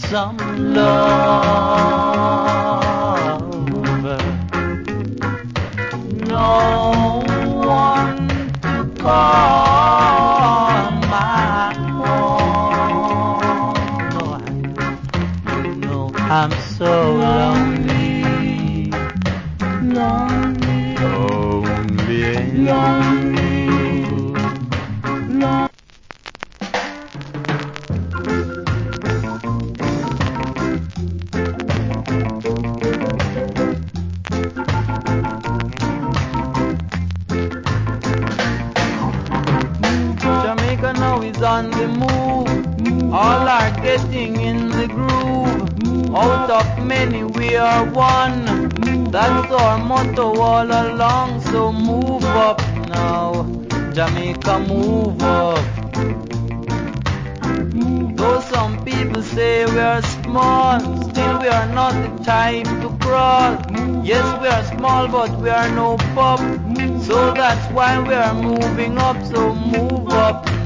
some love. No one to call my own. No, I'm so lonely, lonely, lonely, lonely. Jamaica now is on the move. All are getting in the groove. Out of many we are one. That's our motto all along. So move up now, Jamaica, move up. Though some people say we are small, still we are not the type to crawl. Yes, we are small, but we are no pup. So that's why we are moving up. So move up